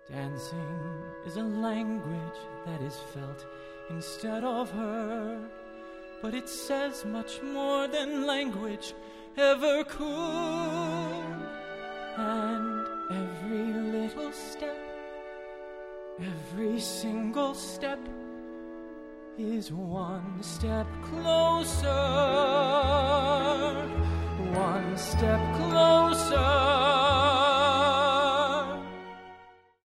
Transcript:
Dancing is a language that is felt instead of heard, but it says much more than language ever could. And every little step, every single step, is one step closer, one step closer.